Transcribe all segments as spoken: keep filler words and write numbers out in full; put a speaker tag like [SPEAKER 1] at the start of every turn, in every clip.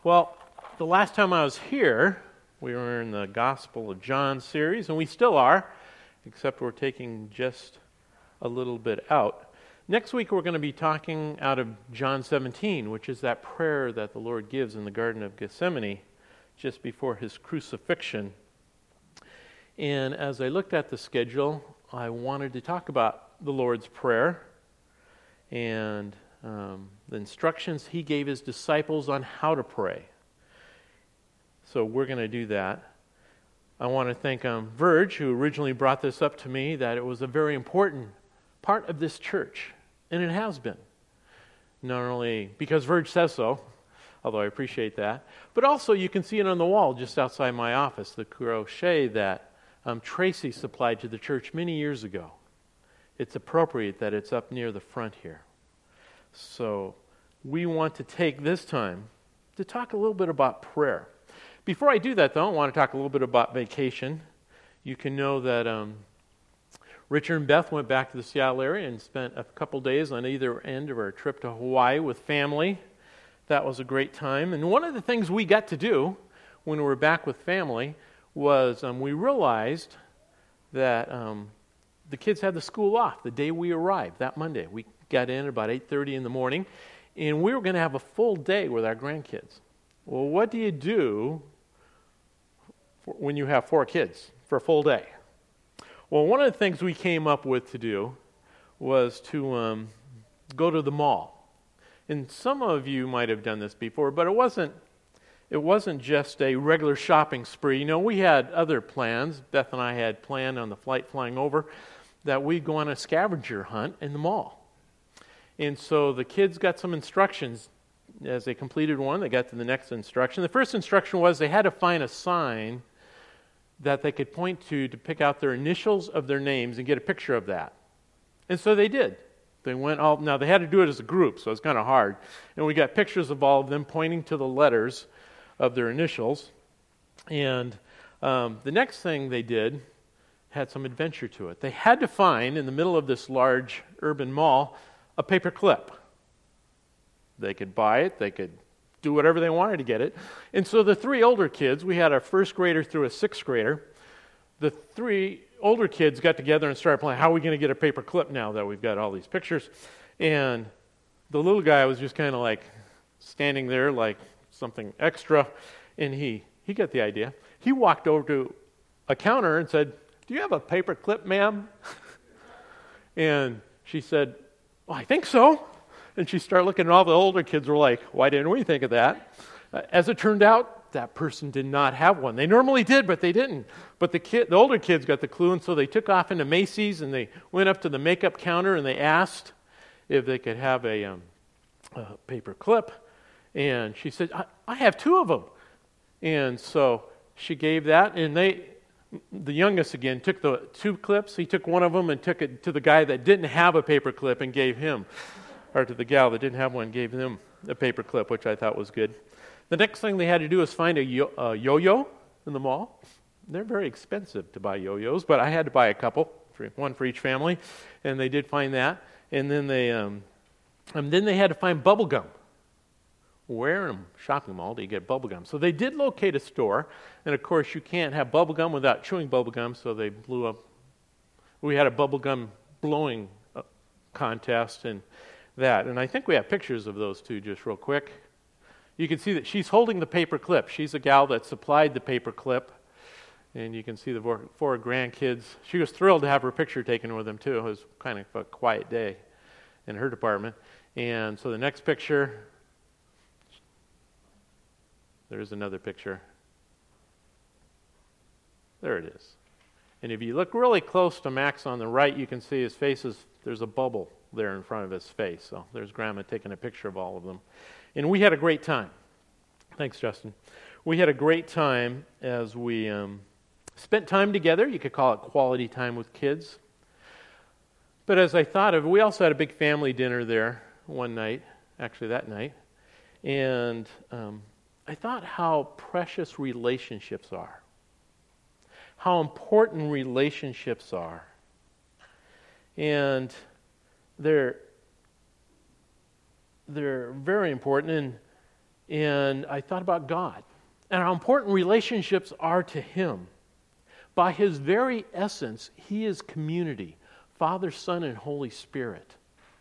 [SPEAKER 1] Well, the last time I was here, we were in the Gospel of John series, and we still are, except we're taking just a little bit out. Next week, we're going to be talking out of John seventeen, which is that prayer that the Lord gives in the Garden of Gethsemane just before his crucifixion. And as I looked at the schedule, I wanted to talk about the Lord's Prayer and um, the instructions he gave his disciples on how to pray. So we're going to do that. I want to thank um, Verge, who originally brought this up to me, that it was a very important part of this church, and it has been. Not only because Verge says so, although I appreciate that, but also you can see it on the wall just outside my office, the crochet that um, Tracy supplied to the church many years ago. It's appropriate that it's up near the front here. So we want to take this time to talk a little bit about prayer. Before I do that, though, I want to talk a little bit about vacation. You can know that um, Richard and Beth went back to the Seattle area and spent a couple days on either end of our trip to Hawaii with family. That was a great time. And one of the things we got to do when we were back with family was um, we realized that um, the kids had the school off the day we arrived, that Monday. We got in at about eight thirty in the morning, and we were going to have a full day with our grandkids. Well, what do you do for when you have four kids for a full day? Well, one of the things we came up with to do was to um, go to the mall. And some of you might have done this before, but it wasn't it wasn't just a regular shopping spree. You know, we had other plans. Beth and I had planned on the flight flying over that we'd go on a scavenger hunt in the mall. And so the kids got some instructions. As they completed one, they got to the next instruction. The first instruction was they had to find a sign that they could point to to pick out their initials of their names and get a picture of that. And so they did. They went all, now they had to do it as a group, so it's kind of hard. And we got pictures of all of them pointing to the letters of their initials. And um, the next thing they did had some adventure to it. They had to find, in the middle of this large urban mall, a paper clip. They could buy it, they could do whatever they wanted to get it. And so the three older kids, we had a first grader through a sixth grader, the three older kids got together and started playing, how are we going to get a paper clip now that we've got all these pictures? And the little guy was just kind of like standing there like something extra, and he, he got the idea. He walked over to a counter and said, do you have a paper clip, ma'am? And she said, well, I think so. And she started looking, and all the older kids were like, why didn't we think of that? Uh, as it turned out, that person did not have one. They normally did, but they didn't. But the kid, the older kids got the clue, and so they took off into Macy's, and they went up to the makeup counter, and they asked if they could have a, um, a paper clip. And she said, I, I have two of them. And so she gave that, and they, the youngest again, took the two clips. He took one of them and took it to the guy that didn't have a paper clip and gave him. Or to the gal that didn't have one, gave them a paper clip, which I thought was good. The next thing they had to do was find a, yo- a yo-yo in the mall. They're very expensive to buy yo-yos, but I had to buy a couple, one for each family, and they did find that. And then they, um, and then they had to find bubble gum. Where in a shopping mall do you get bubble gum? So they did locate a store, and of course you can't have bubble gum without chewing bubble gum, so they blew up. We had a bubble gum blowing contest, and that. And I think we have pictures of those two just real quick. You can see that she's holding the paper clip. She's a gal that supplied the paper clip. And you can see the four, four grandkids. She was thrilled to have her picture taken with them, too. It was kind of a quiet day in her department. And so the next picture, there's another picture. There it is. And if you look really close to Max on the right, you can see his face is, there's a bubble there in front of his face. So there's Grandma taking a picture of all of them. And we had a great time. Thanks, Justin. We had a great time as we um, spent time together. You could call it quality time with kids. But as I thought of it, we also had a big family dinner there one night, actually that night. And um, I thought how precious relationships are. How important relationships are. And they're they're very important. And and I thought about God and how important relationships are to Him. By His very essence, He is community, Father, Son, and Holy Spirit.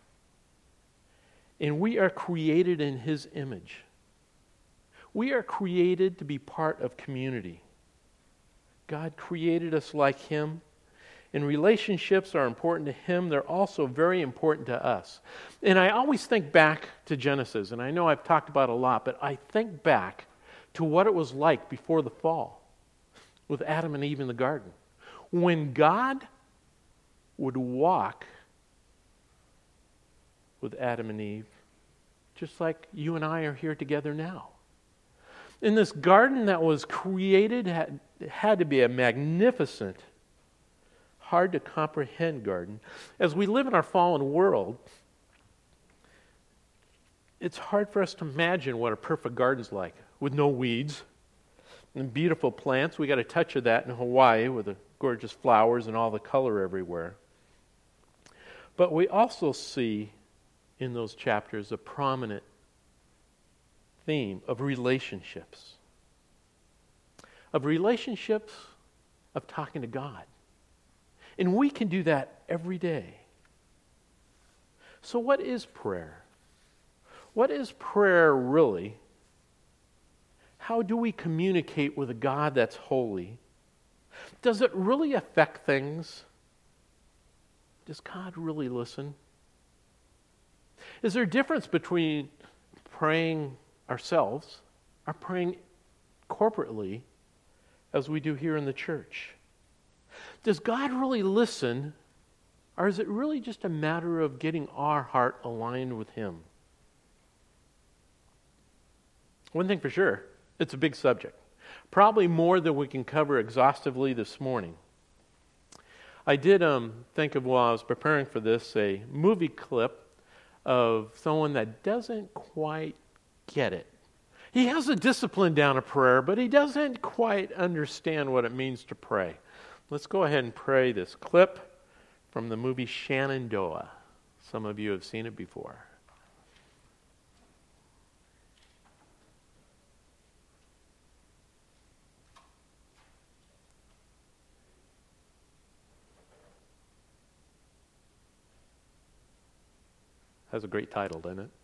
[SPEAKER 1] And we are created in His image. We are created to be part of community. God created us like Him, and relationships are important to Him. They're also very important to us. And I always think back to Genesis, and I know I've talked about it a lot, but I think back to what it was like before the fall with Adam and Eve in the garden. When God would walk with Adam and Eve, just like you and I are here together now. In this garden that was created, had, had to be a magnificent, hard to comprehend garden. As we live in our fallen world, it's hard for us to imagine what a perfect garden's like, with no weeds and beautiful plants. We got a touch of that in Hawaii with the gorgeous flowers and all the color everywhere. But we also see in those chapters a prominent theme of relationships. Of relationships, of talking to God. And we can do that every day. So what is prayer? What is prayer really? How do we communicate with a God that's holy? Does it really affect things? Does God really listen? Is there a difference between praying ourselves or praying corporately as we do here in the church? Does God really listen, or is it really just a matter of getting our heart aligned with Him? One thing for sure, it's a big subject. Probably more than we can cover exhaustively this morning. I did um, think of, while I was preparing for this, a movie clip of someone that doesn't quite get it. He has a discipline down a prayer, but he doesn't quite understand what it means to pray. Let's go ahead and pray this clip from the movie Shenandoah. Some of you have seen it before. Has a great title, doesn't it?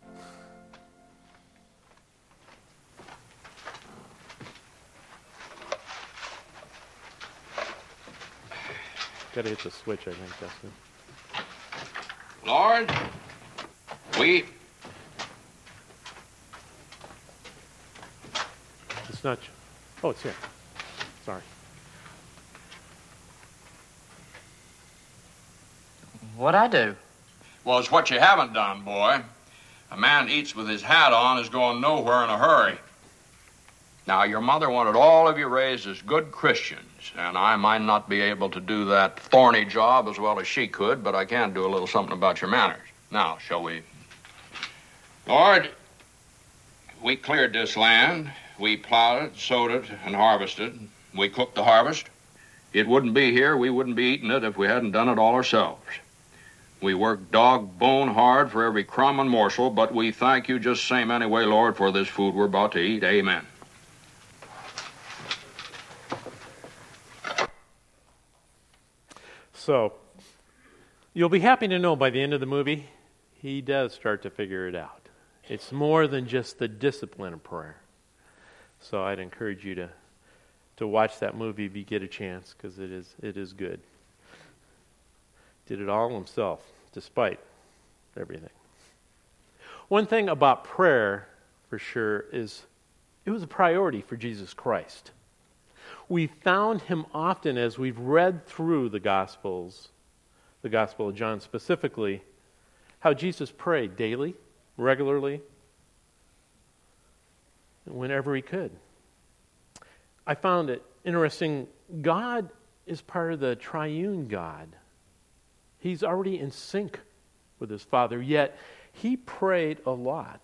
[SPEAKER 1] Got to hit the switch, I think, Justin.
[SPEAKER 2] Lord, we...
[SPEAKER 1] It's not... Oh, it's here. Sorry.
[SPEAKER 3] What'd I do?
[SPEAKER 2] Well, it's what you haven't done, boy. A man eats with his hat on is going nowhere in a hurry. Now, your mother wanted all of you raised as good Christians, and I might not be able to do that thorny job as well as she could, but I can do a little something about your manners. Now, shall we? Lord, we cleared this land. We plowed it, sowed it, and harvested. We cooked the harvest. It wouldn't be here, we wouldn't be eating it if we hadn't done it all ourselves. We worked dog bone hard for every crumb and morsel, but we thank you just same anyway, Lord, for this food we're about to eat. Amen.
[SPEAKER 1] So, you'll be happy to know by the end of the movie, he does start to figure it out. It's more than just the discipline of prayer. So I'd encourage you to, to watch that movie if you get a chance, because it is it is good. Did it all himself, despite everything. One thing about prayer, for sure, is it was a priority for Jesus Christ. We found him often as we've read through the Gospels, the Gospel of John specifically, how Jesus prayed daily, regularly, whenever he could. I found it interesting. God is part of the triune God. He's already in sync with his Father, yet he prayed a lot.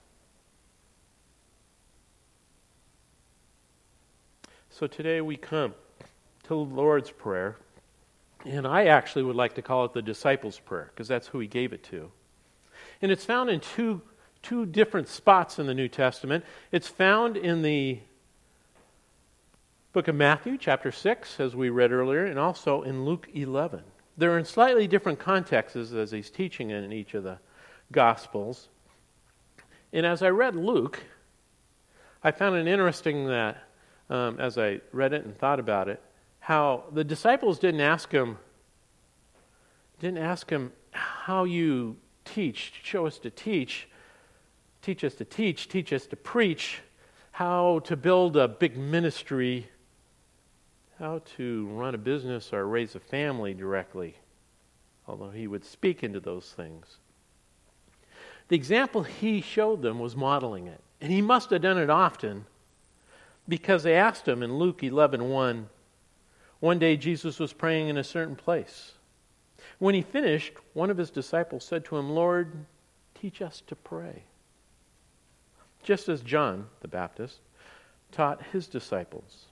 [SPEAKER 1] So today we come to the Lord's Prayer, and I actually would like to call it the disciples' prayer, because that's who he gave it to. And it's found in two two different spots in the New Testament. It's found in the book of Matthew, chapter six, as we read earlier, and also in Luke eleven. They're in slightly different contexts as he's teaching in each of the Gospels. And as I read Luke, I found it interesting that, um, as I read it and thought about it, how the disciples didn't ask him, didn't ask him how you teach, show us to teach, teach us to teach, teach us to preach, how to build a big ministry, how to run a business or raise a family directly, although he would speak into those things. The example he showed them was modeling it. And he must have done it often because they asked him in Luke eleven one, one day Jesus was praying in a certain place. When he finished, one of his disciples said to him, "Lord, teach us to pray." Just as John the Baptist taught his disciples.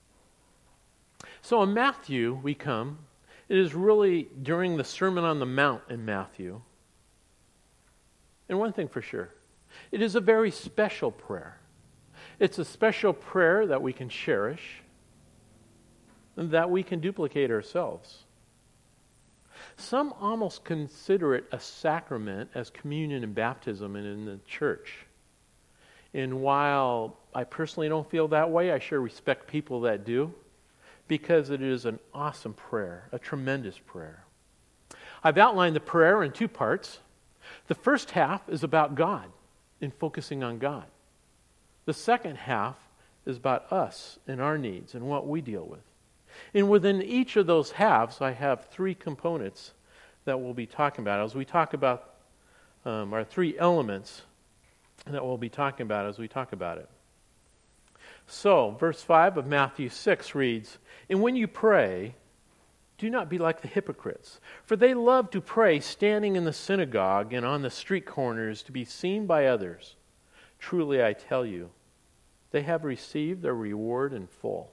[SPEAKER 1] So in Matthew, we come, it is really during the Sermon on the Mount in Matthew. And one thing for sure, it is a very special prayer. It's a special prayer that we can cherish and that we can duplicate ourselves. Some almost consider it a sacrament as communion and baptism and in the church. And while I personally don't feel that way, I sure respect people that do, because it is an awesome prayer, a tremendous prayer. I've outlined the prayer in two parts. The first half is about God and focusing on God. The second half is about us and our needs and what we deal with. And within each of those halves, I have three components that we'll be talking about. As we talk about um, our three elements that we'll be talking about as we talk about it. So, verse five of Matthew six reads, "And when you pray, do not be like the hypocrites, for they love to pray standing in the synagogue and on the street corners to be seen by others. Truly I tell you, they have received their reward in full."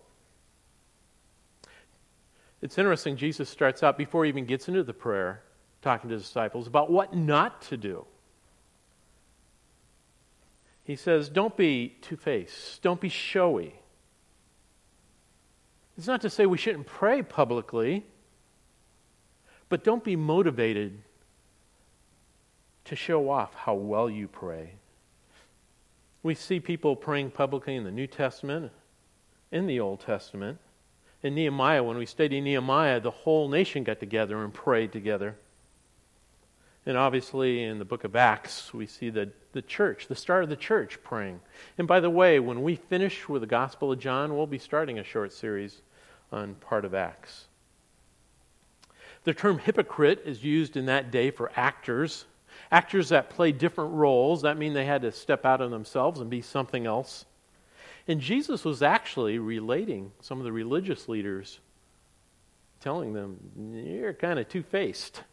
[SPEAKER 1] It's interesting, Jesus starts out, before he even gets into the prayer, talking to the disciples about what not to do. He says, don't be two-faced, don't be showy. It's not to say we shouldn't pray publicly, but don't be motivated to show off how well you pray. We see people praying publicly in the New Testament, in the Old Testament. In Nehemiah, when we study Nehemiah, the whole nation got together and prayed together. And obviously in the book of Acts, we see the, the church, the start of the church praying. And by the way, when we finish with the Gospel of John, we'll be starting a short series on part of Acts. The term hypocrite is used in that day for actors. Actors that play different roles. That means they had to step out of themselves and be something else. And Jesus was actually relating some of the religious leaders, telling them, you're kind of two-faced.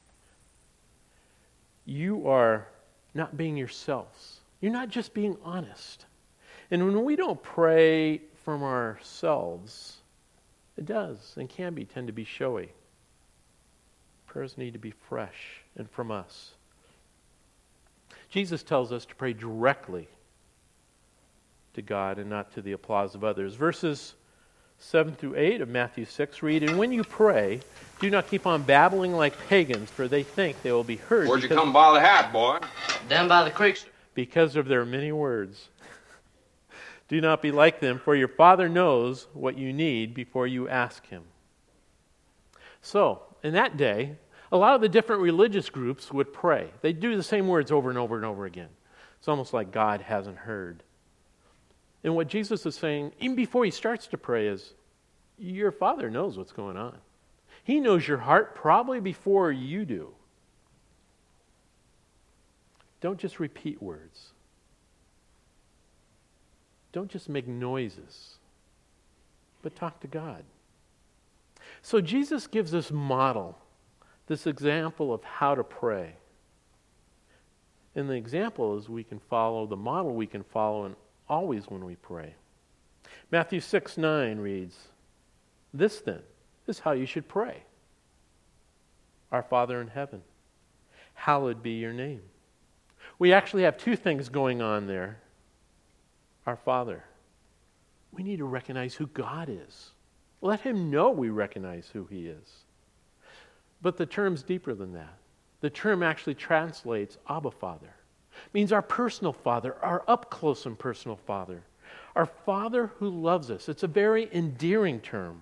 [SPEAKER 1] You are not being yourselves. You're not just being honest. And when we don't pray from ourselves, it does and can be tend to be showy. Prayers need to be fresh and from us. Jesus tells us to pray directly to God and not to the applause of others. Verses seven through eight of Matthew six read, "And when you pray, do not keep on babbling like pagans, for they think they will be heard."
[SPEAKER 2] Where'd you come by the hat, boy?
[SPEAKER 3] Down by the creek, sir.
[SPEAKER 1] Because of their many words. Do not be like them, for your Father knows what you need before you ask Him. So, in that day, a lot of the different religious groups would pray. They'd do the same words over and over and over again. It's almost like God hasn't heard. And what Jesus is saying, even before he starts to pray, is your Father knows what's going on. He knows your heart probably before you do. Don't just repeat words. Don't just make noises, but talk to God. So Jesus gives this model, this example of how to pray. And the example is we can follow, the model we can follow in always when we pray. Matthew six nine reads, "This then is how you should pray. Our Father in heaven, hallowed be your name. We actually have two things going on there. Our Father. We need to recognize who God is. Let him know we recognize who he is. But the term's deeper than that. The term actually translates Abba Father. It means our personal Father, our up-close and personal Father. Our Father who loves us. It's a very endearing term.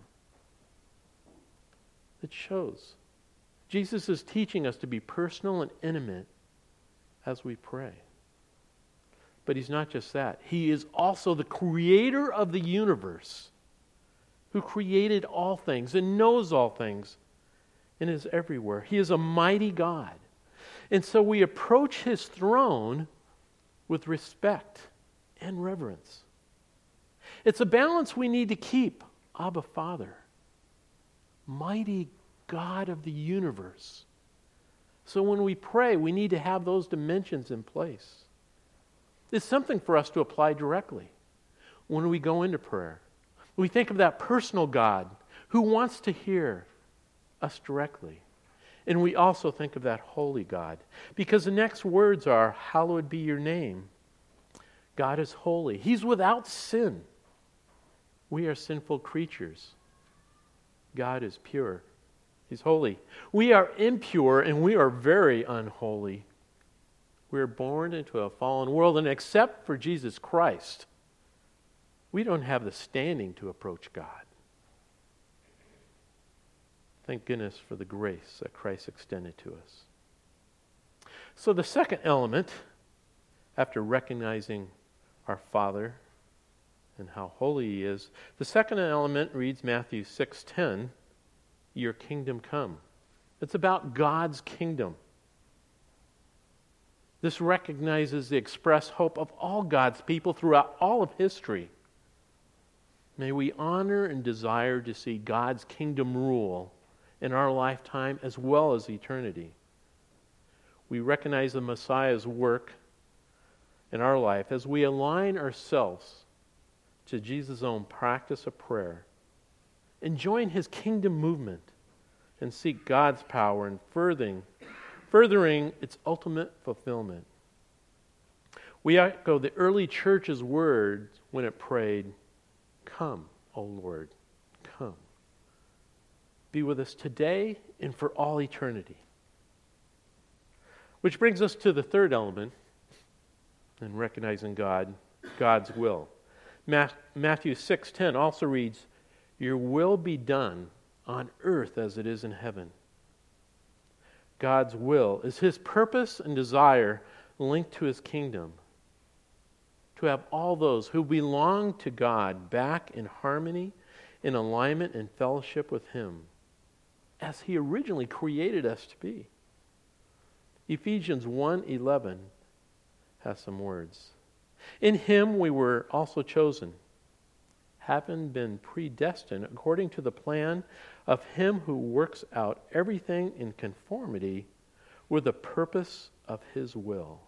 [SPEAKER 1] It shows. Jesus is teaching us to be personal and intimate as we pray. But he's not just that. He is also the creator of the universe, who created all things and knows all things and is everywhere. He is a mighty God. And so we approach his throne with respect and reverence. It's a balance we need to keep. Abba Father, mighty God of the universe. So when we pray, we need to have those dimensions in place. It's something for us to apply directly when we go into prayer. We think of that personal God who wants to hear us directly. And we also think of that holy God, because the next words are, hallowed be your name. God is holy. He's without sin. We are sinful creatures. God is pure. He's holy. We are impure and we are very unholy. We are born into a fallen world, and except for Jesus Christ, we don't have the standing to approach God. Thank goodness for the grace that Christ extended to us. So the second element, after recognizing our Father and how holy he is, the second element reads Matthew six ten, your kingdom come. It's about God's kingdom. This recognizes the express hope of all God's people throughout all of history. May we honor and desire to see God's kingdom rule in our lifetime as well as eternity. We recognize the Messiah's work in our life as we align ourselves to Jesus' own practice of prayer and join his kingdom movement and seek God's power in furthering, furthering its ultimate fulfillment. We echo the early church's words when it prayed, "Come, O Lord, come. Be with us today and for all eternity." Which brings us to the third element in recognizing God, God's will. Matthew six ten also reads, your will be done on earth as it is in heaven. God's will is his purpose and desire linked to his kingdom. To have all those who belong to God back in harmony, in alignment and fellowship with him, as he originally created us to be. Ephesians one eleven has some words. In him we were also chosen, having been predestined according to the plan of him who works out everything in conformity with the purpose of his will.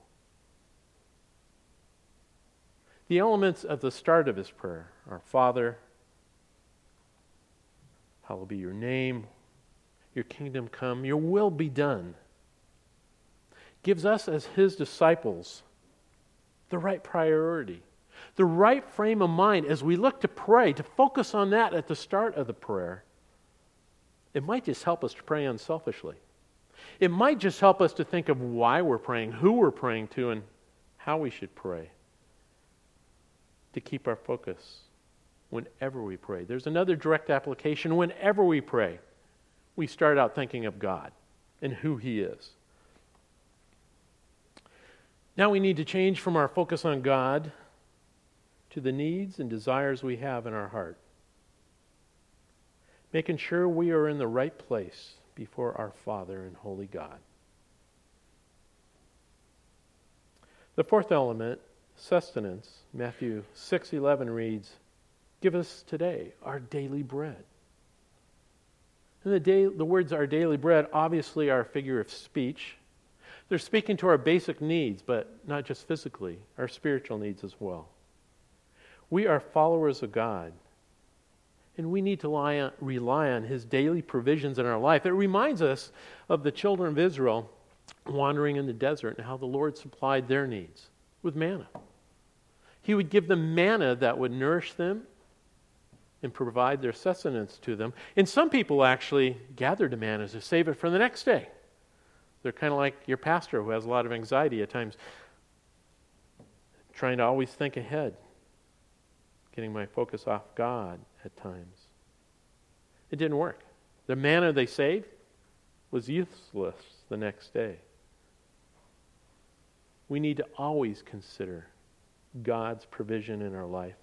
[SPEAKER 1] The elements at the start of his prayer are, Father, hallowed be your name, your kingdom come, your will be done. Gives us as his disciples the right priority, the right frame of mind as we look to pray, to focus on that at the start of the prayer. It might just help us to pray unselfishly. It might just help us to think of why we're praying, who we're praying to, and how we should pray. To keep our focus whenever we pray. There's another direct application. Whenever we pray, we start out thinking of God and who he is. Now we need to change from our focus on God to the needs and desires we have in our heart. Making sure we are in the right place before our Father and Holy God. The fourth element, sustenance, Matthew six eleven reads, give us today our daily bread. And the, day, the words our daily bread obviously are a figure of speech. They're speaking to our basic needs, but not just physically, our spiritual needs as well. We are followers of God, and we need to rely on, rely on his daily provisions in our life. It reminds us of the children of Israel wandering in the desert and how the Lord supplied their needs with manna. He would give them manna that would nourish them and provide their sustenance to them. And some people actually gathered the manna to save it for the next day. They're kind of like your pastor who has a lot of anxiety at times, trying to always think ahead, getting my focus off God at times. It didn't work. The manna they saved was useless the next day. We need to always consider God's provision in our life.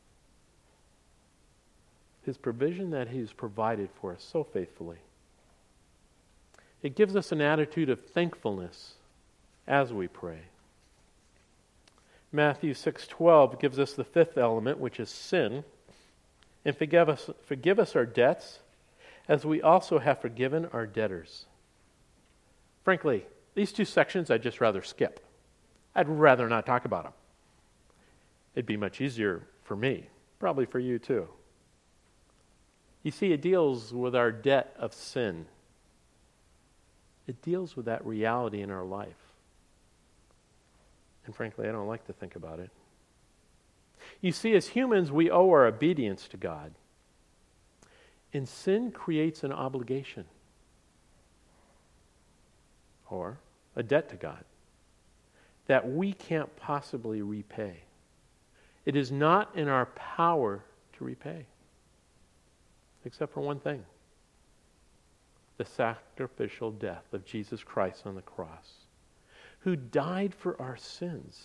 [SPEAKER 1] His provision that He's provided for us so faithfully. It gives us an attitude of thankfulness as we pray. Matthew six twelve gives us the fifth element, which is sin. And forgive us, forgive us our debts, as we also have forgiven our debtors. Frankly, these two sections I'd just rather skip. I'd rather not talk about them. It'd be much easier for me, probably for you too. You see, it deals with our debt of sin. It deals with that reality in our life. And frankly, I don't like to think about it. You see, as humans, we owe our obedience to God. And sin creates an obligation or a debt to God that we can't possibly repay. It is not in our power to repay, except for one thing: the sacrificial death of Jesus Christ on the cross, who died for our sins,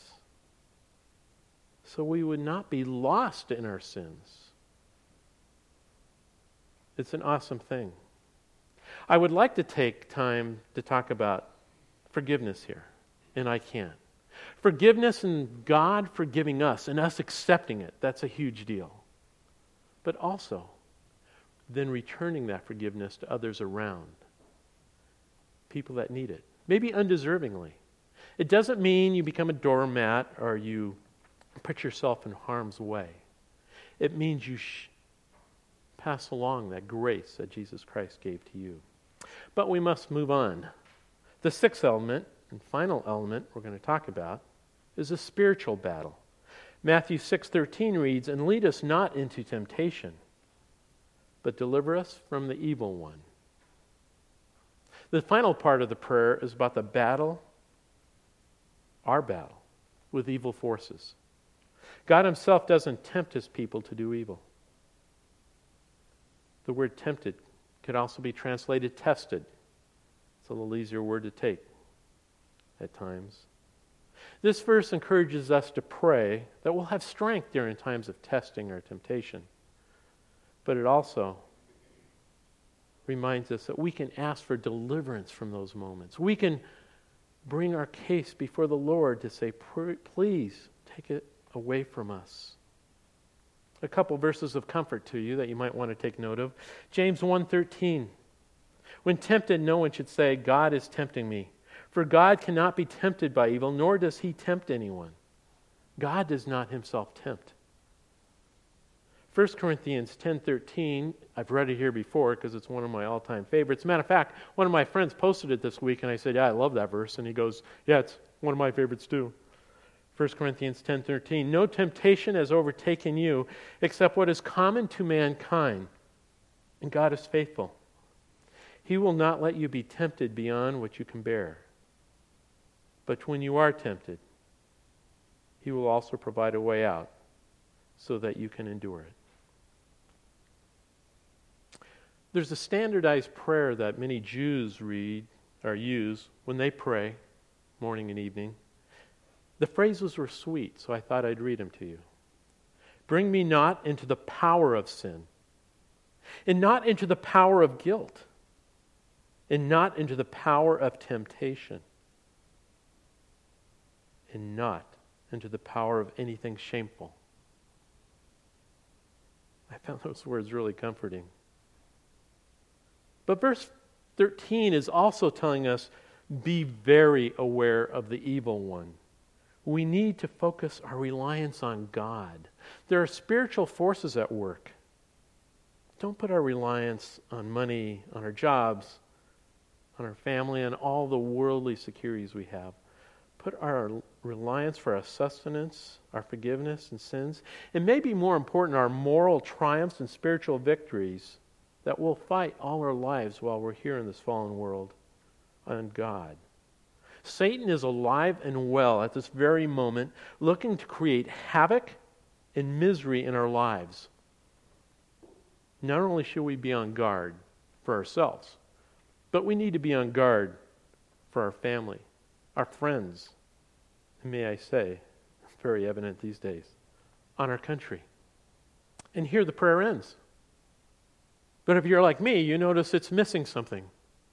[SPEAKER 1] so we would not be lost in our sins. It's an awesome thing. I would like to take time to talk about forgiveness here, and I can't. Forgiveness and God forgiving us and us accepting it, that's a huge deal. But also, then returning that forgiveness to others around, people that need it, maybe undeservingly. It doesn't mean you become a doormat or you put yourself in harm's way. It means you sh- pass along that grace that Jesus Christ gave to you. But we must move on. The sixth element and final element we're going to talk about is a spiritual battle. Matthew six thirteen reads, "And lead us not into temptation, but deliver us from the evil one." The final part of the prayer is about the battle, our battle, with evil forces. God Himself doesn't tempt His people to do evil. The word tempted could also be translated tested. It's a little easier word to take at times. This verse encourages us to pray that we'll have strength during times of testing or temptation. But it also reminds us that we can ask for deliverance from those moments. We can bring our case before the Lord to say, please take it away from us. A couple verses of comfort to you that you might want to take note of. James one thirteen. When tempted, no one should say, God is tempting me. For God cannot be tempted by evil, nor does He tempt anyone. God does not Himself tempt. First Corinthians ten thirteen, I've read it here before because it's one of my all-time favorites. Matter of fact, one of my friends posted it this week, and I said, yeah, I love that verse. And he goes, yeah, it's one of my favorites too. First Corinthians ten thirteen, no temptation has overtaken you except what is common to mankind, and God is faithful. He will not let you be tempted beyond what you can bear. But when you are tempted, He will also provide a way out so that you can endure it. There's a standardized prayer that many Jews read or use when they pray morning and evening. The phrases were sweet, so I thought I'd read them to you. Bring me not into the power of sin, and not into the power of guilt, and not into the power of temptation, and not into the power of anything shameful. I found those words really comforting. But verse thirteen is also telling us, be very aware of the evil one. We need to focus our reliance on God. There are spiritual forces at work. Don't put our reliance on money, on our jobs, on our family, and all the worldly securities we have. Put our reliance for our sustenance, our forgiveness and sins, and maybe more important, our moral triumphs and spiritual victories that we'll fight all our lives while we're here in this fallen world on God. Satan is alive and well at this very moment, looking to create havoc and misery in our lives. Not only should we be on guard for ourselves, but we need to be on guard for our family, our friends, and may I say, very evident these days, on our country. And here the prayer ends. But if you're like me, you notice it's missing something.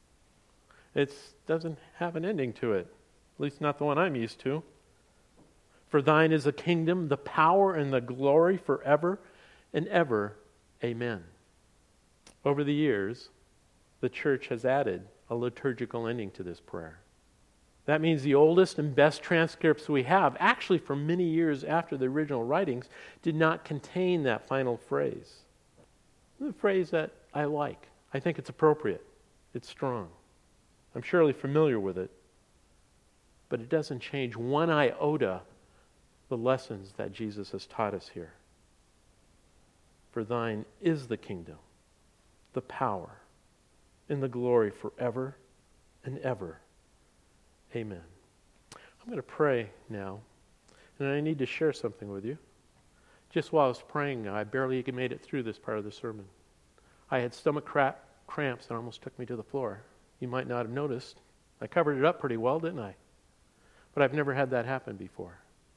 [SPEAKER 1] It doesn't have an ending to it, at least not the one I'm used to. For thine is the kingdom, the power, and the glory forever and ever. Amen. Over the years, the church has added a liturgical ending to this prayer. That means the oldest and best transcripts we have, actually for many years after the original writings, did not contain that final phrase. It's a phrase that I like. I think it's appropriate. It's strong. I'm surely familiar with it. But it doesn't change one iota the lessons that Jesus has taught us here. For thine is the kingdom, the power, and the glory forever and ever. Amen. I'm going to pray now, and I need to share something with you. Just while I was praying, I barely made it through this part of the sermon. I had stomach cra- cramps that almost took me to the floor. You might not have noticed. I covered it up pretty well, didn't I? But I've never had that happen before.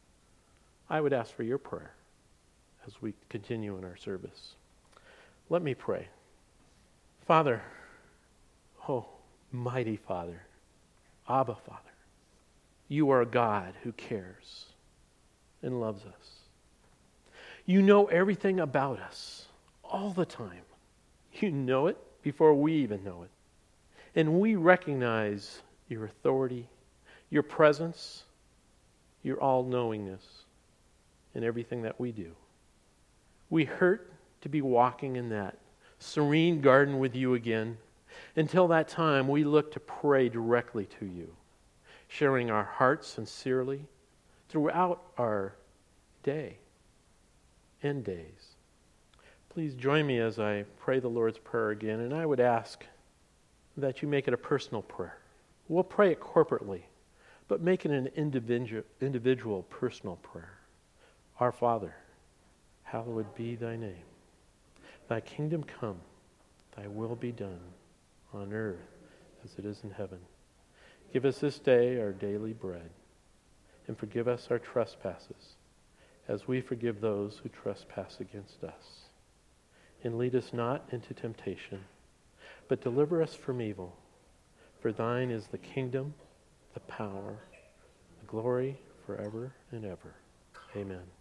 [SPEAKER 1] I would ask for your prayer as we continue in our service. Let me pray. Father, oh, mighty Father, Abba, Father, you are a God who cares and loves us. You know everything about us all the time. You know it before we even know it. And we recognize your authority, your presence, your all-knowingness in everything that we do. We hurt to be walking in that serene garden with you again. Until that time, we look to pray directly to you, sharing our hearts sincerely throughout our day and days. Please join me as I pray the Lord's Prayer again, and I would ask that you make it a personal prayer. We'll pray it corporately, but make it an individual, individual personal prayer. Our Father, hallowed be thy name. Thy kingdom come, thy will be done, on earth as it is in heaven. Give us this day our daily bread, and forgive us our trespasses, as we forgive those who trespass against us. And lead us not into temptation, but deliver us from evil. For thine is the kingdom, the power, the glory, forever and ever. Amen.